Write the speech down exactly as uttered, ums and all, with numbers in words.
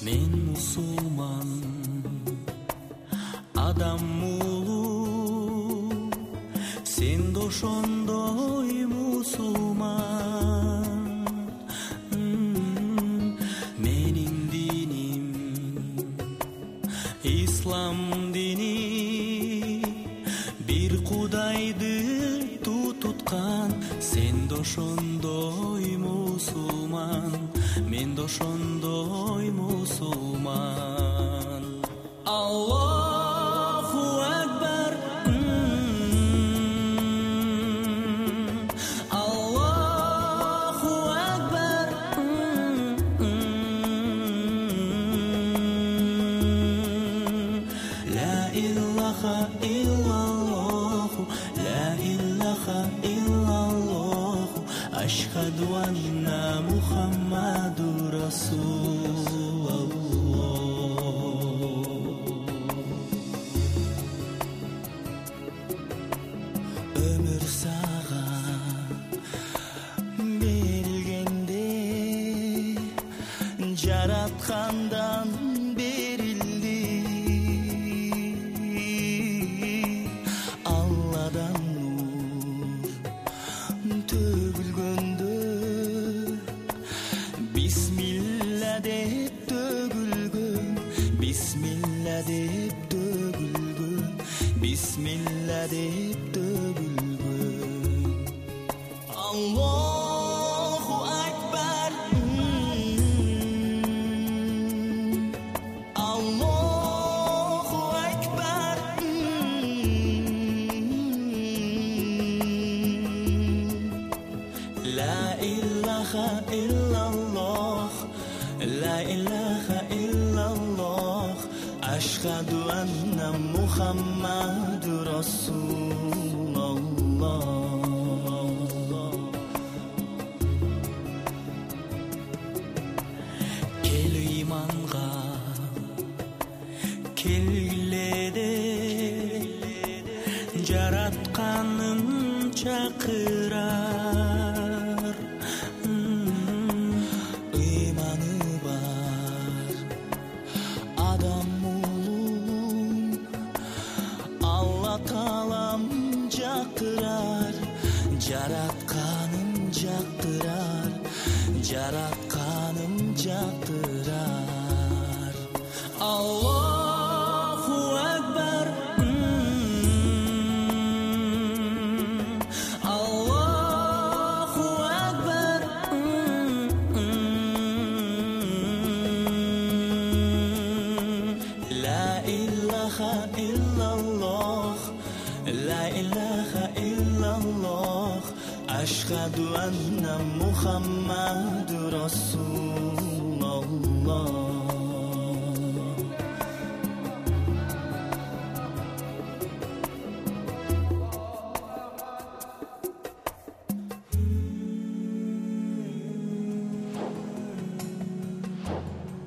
Мен мусулман адам улуу, сен да ошондой мусулман. Менин диним ислам дини, бир Кудайды тутуткан. Сен да ошондой мусулман, мен да ошондой мусулман. Аллаху акбар, Аллаху акбар, ла илаха иллаллаху, ла илаха иллаллаху, ашхаду анна Мухаммаду Расулаллах. Өмүр сага берилгенде, жараткандан берилди. Алладан нур төгүлгөндө, бисмилла деп төгүлгөн, бисмилла деп төгүлгөн, бисмилла деп төгүлгөн. Аллаху акбар, Аллаху акбар, ла илаха иллаллах, ла илаха иллаллах, ашхаду анна Мухаммаду Расулаллах. Кел иманга келгиле, жаратканым чакырар. Иманы бар адам улуу, Алла Таалам жактырар, жаратканым жактырар, жаратканым жактырар. Аллаху акбар, Аллаху акбар, ла илаха иллаллах, ла илаха иллаллах, ашхаду анна Мухаммаду Расулаллах.